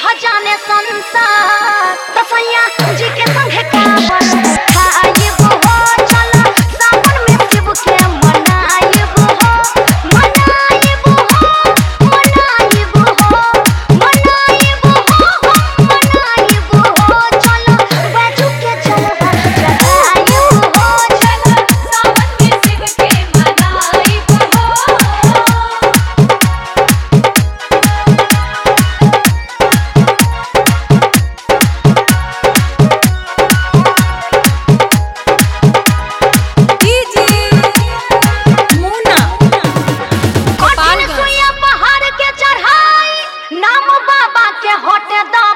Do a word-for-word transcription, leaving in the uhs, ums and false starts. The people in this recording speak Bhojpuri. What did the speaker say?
जाने संसार तसैया जी के संगे काबर खाइबो हो चला सावन में शिव के मनाइबो हो मनाइबो हो मनाइबो हो मनाइबो हो मनाइबो हो चला बैठू के चलबा चढ़ाइबो हो चला सावन में शिव के मनाइबो हो। कठिन सुइया पहाड़ के चढ़ाई नाम बाबा के होटे दा